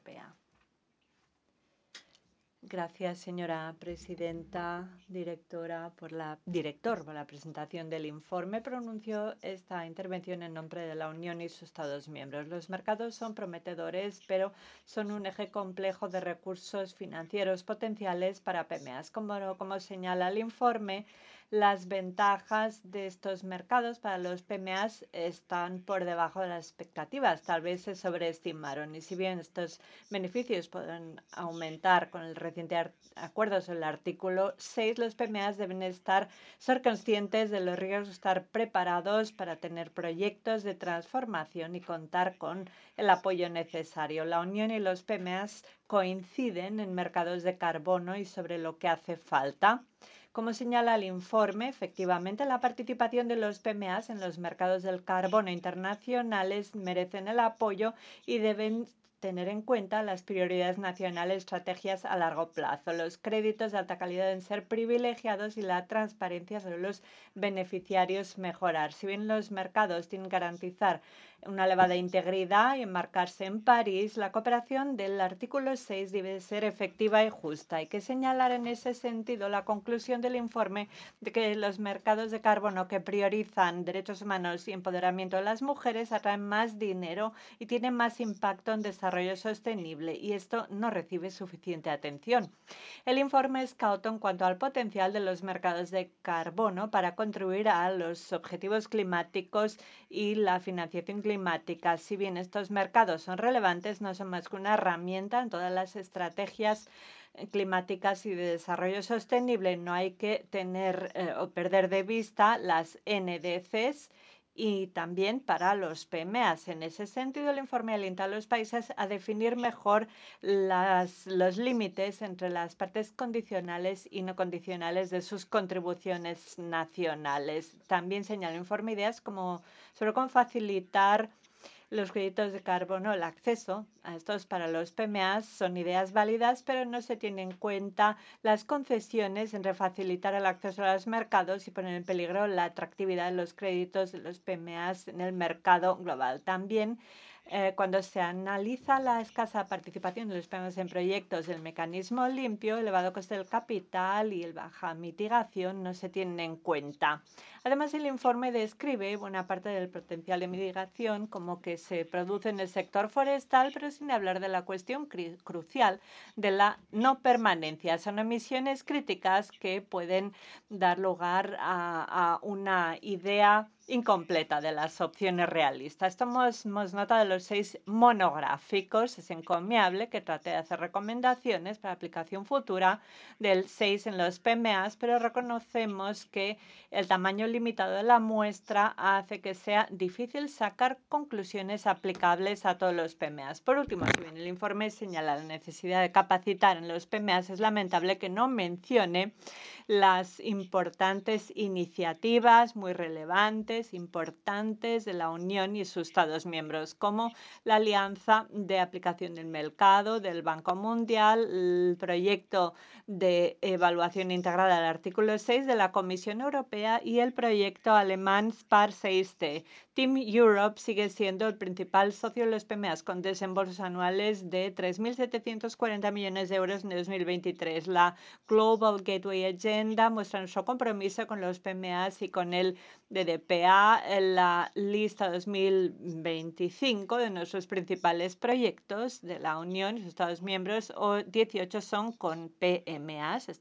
Europea. Gracias, señora presidenta, director, por la presentación del informe. Pronuncio esta intervención en nombre de la Unión y sus Estados miembros. Los mercados son prometedores, pero son un eje complejo de recursos financieros potenciales para PMEs. Como señala el informe, las ventajas de estos mercados para los PMEs están por debajo de las expectativas. Tal vez se sobreestimaron. Y si bien estos beneficios pueden aumentar con el reciente acuerdo sobre el artículo 6, los PMEs deben ser conscientes de los riesgos, estar preparados para tener proyectos de transformación y contar con el apoyo necesario. La Unión y los PMEs coinciden en mercados de carbono y sobre lo que hace falta. Como señala el informe, efectivamente, la participación de los PMEs en los mercados del carbono internacionales merecen el apoyo y deben tener en cuenta las prioridades nacionales, estrategias a largo plazo. Los créditos de alta calidad deben ser privilegiados y la transparencia sobre los beneficiarios mejorar. Si bien los mercados tienen que garantizar una elevada integridad y enmarcarse en París, la cooperación del artículo 6 debe ser efectiva y justa. Hay que señalar en ese sentido la conclusión del informe de que los mercados de carbono que priorizan derechos humanos y empoderamiento de las mujeres atraen más dinero y tienen más impacto en desarrollo sostenible, y esto no recibe suficiente atención. El informe es cauto en cuanto al potencial de los mercados de carbono para contribuir a los objetivos climáticos y la financiación climática. Si bien estos mercados son relevantes, no son más que una herramienta en todas las estrategias climáticas y de desarrollo sostenible. No hay que tener o perder de vista las NDCs y también para los PMEs. En ese sentido, el informe alienta a los países a definir mejor los límites entre las partes condicionales y no condicionales de sus contribuciones nacionales. También señala el informe ideas sobre cómo facilitar los créditos de carbono. El acceso a estos para los PMEs son ideas válidas, pero no se tienen en cuenta las concesiones entre facilitar el acceso a los mercados y poner en peligro la atractividad de los créditos de los PMEs en el mercado global. También, cuando se analiza la escasa participación de los PMEs en proyectos del mecanismo limpio, el elevado coste del capital y el baja mitigación no se tienen en cuenta. Además, el informe describe buena parte del potencial de mitigación como que se produce en el sector forestal, pero sin hablar de la cuestión crucial de la no permanencia. Son emisiones críticas que pueden dar lugar a una idea incompleta de las opciones realistas. Tomamos nota de los 6 monográficos. Es encomiable que trate de hacer recomendaciones para aplicación futura del 6 en los PMEs, pero reconocemos que el tamaño limitado de la muestra hace que sea difícil sacar conclusiones aplicables a todos los PMEs. Por último, si bien el informe señala la necesidad de capacitar en los PMEs, es lamentable que no mencione las importantes iniciativas muy relevantes, importantes de la Unión y sus Estados miembros, como la Alianza de Aplicación del Mercado del Banco Mundial, el proyecto de evaluación integrada del artículo 6 de la Comisión Europea y el proyecto alemán SPAR 6T. Team Europe sigue siendo el principal socio de los PMEs, con desembolsos anuales de 3.740 millones de euros en 2023. La Global Gateway Agenda muestra nuestro compromiso con los PMEs y con el DDPA. En la lista 2025 de nuestros principales proyectos de la Unión y sus Estados miembros, 18 son con PMEs.